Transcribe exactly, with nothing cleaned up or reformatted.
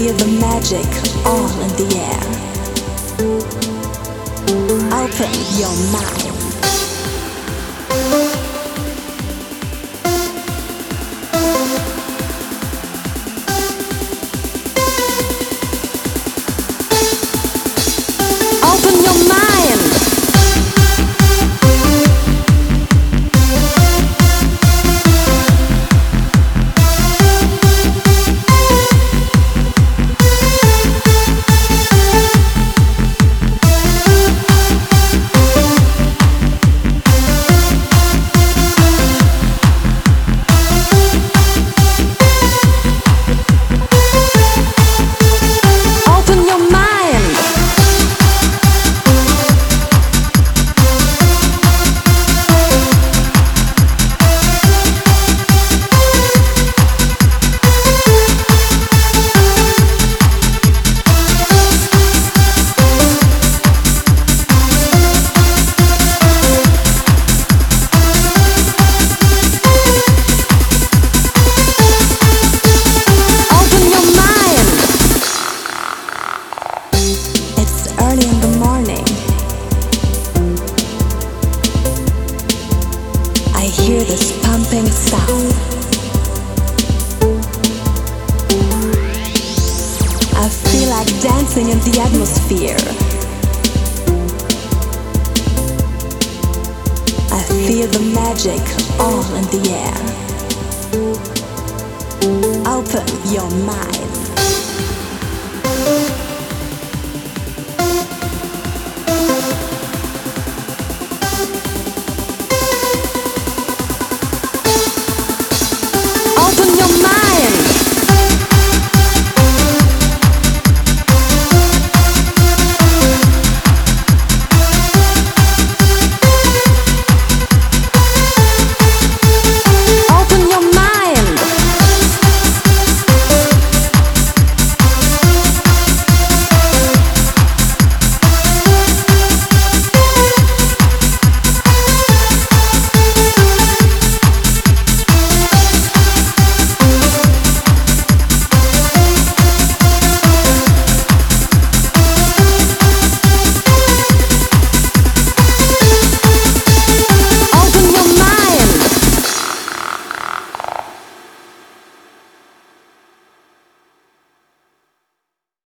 feel the magic all in the air. Open your mind. Open your mind. Early in the morning, I hear this pumping sound. I feel like dancing in the atmosphere. I feel the magic all in the air. Open your mind.